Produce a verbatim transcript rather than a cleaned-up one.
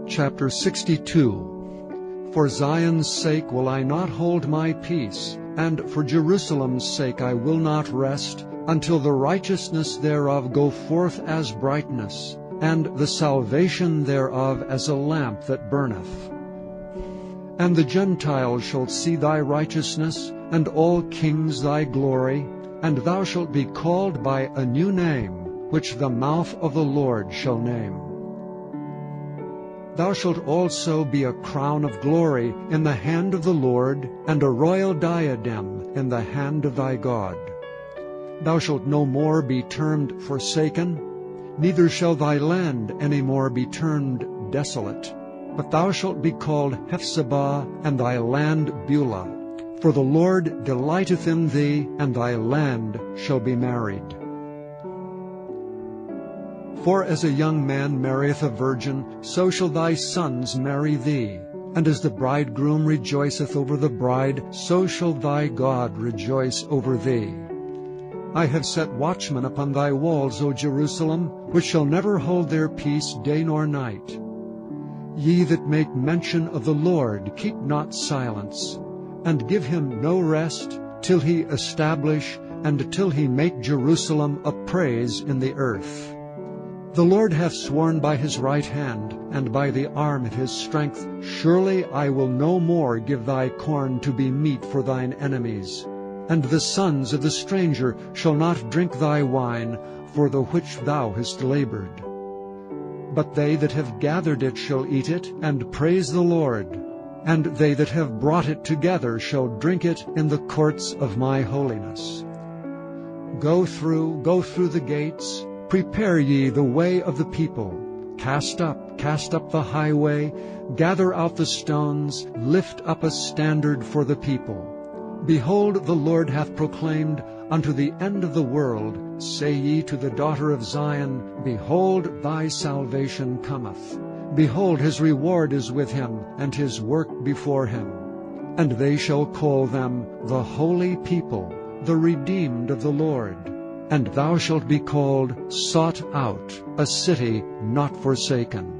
Chapter sixty-two. For Zion's sake will I not hold my peace, and for Jerusalem's sake I will not rest, until the righteousness thereof go forth as brightness, and the salvation thereof as a lamp that burneth. And the Gentiles shall see thy righteousness, and all kings thy glory, and thou shalt be called by a new name, which the mouth of the Lord shall name. Thou shalt also be a crown of glory in the hand of the Lord, and a royal diadem in the hand of thy God. Thou shalt no more be termed forsaken, neither shall thy land any more be termed desolate. But thou shalt be called Hephzibah, and thy land Beulah. For the Lord delighteth in thee, and thy land shall be married. For as a young man marrieth a virgin, so shall thy sons marry thee. And as the bridegroom rejoiceth over the bride, so shall thy God rejoice over thee. I have set watchmen upon thy walls, O Jerusalem, which shall never hold their peace day nor night. Ye that make mention of the Lord, keep not silence, and give him no rest, till he establish, and till he make Jerusalem a praise in the earth. The Lord hath sworn by his right hand, and by the arm of his strength, surely I will no more give thy corn to be meat for thine enemies. And the sons of the stranger shall not drink thy wine, for the which thou hast labored. But they that have gathered it shall eat it, and praise the Lord. And they that have brought it together shall drink it in the courts of my holiness. Go through, go through the gates, prepare ye the way of the people. Cast up, cast up the highway, gather out the stones, lift up a standard for the people. Behold, the Lord hath proclaimed unto the end of the world, say ye to the daughter of Zion, Behold, thy salvation cometh. Behold, his reward is with him, and his work before him. And they shall call them the holy people, the redeemed of the Lord. And thou shalt be called Sought Out, a city not forsaken.